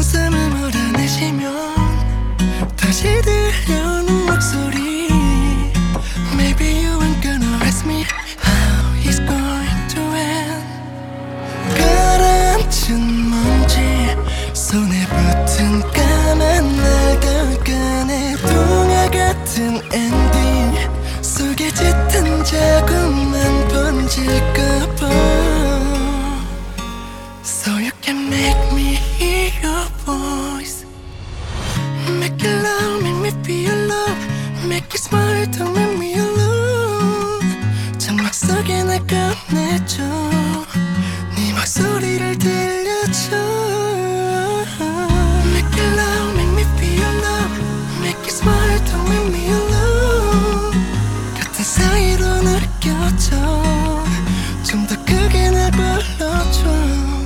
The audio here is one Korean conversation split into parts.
한숨을 몰아내시면 다시 들려오는 목소리. Maybe you ain't gonna ask me how it's going to end. 가라앉은 먼지 손에 붙은 까만 날들간의 동화 같은 엔딩 속에 짙은 자국만 번질까봐. So you can make me hear your voice. Make it loud, make me feel love. Make it smile, don't make me alone. 장막 속에 날 꺼내줘. 네 목소리를 들려줘. Make it loud, make me feel love. Make it smile, don't make me alone. 같은 사이로 느껴져. 좀 더 크게 날 불러줘.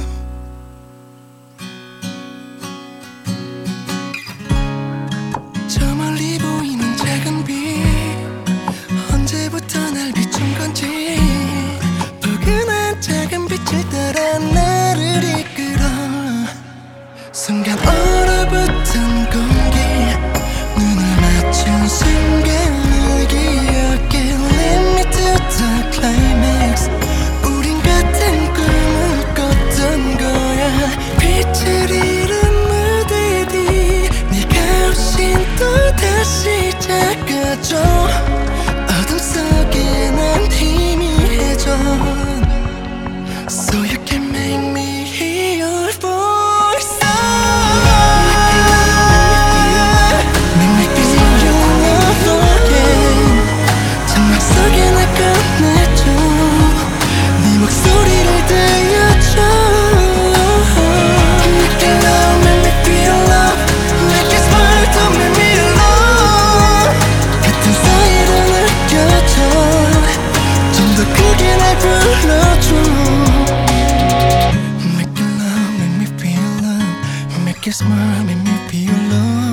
저 멀리 보이는 작은 빛 언제부터 날 비춘 건지. 포근한 작은 빛을 따라 나를 이끌어. 순간 얼어붙은 공기 눈을 맞춘 순간을 기억해. Lead me to the climax. 우린 같은 꿈을 꿨던 거야. 빛을 잃은 무대 뒤 네가 없인 또 다시 작아져. 어둠 속에 난 희미해져. So you can make me hear your voice. Make me feel your love again. 장막 속에 날 꺼내줘. 네 목소리를 들려줘. Make it loud, make me feel love. Make it smile, don't make me alone. 같은 사이로 느껴져. 좀 더 크게 날 불러줘. Make it loud, make me feel love. Make it smile, make me feel love.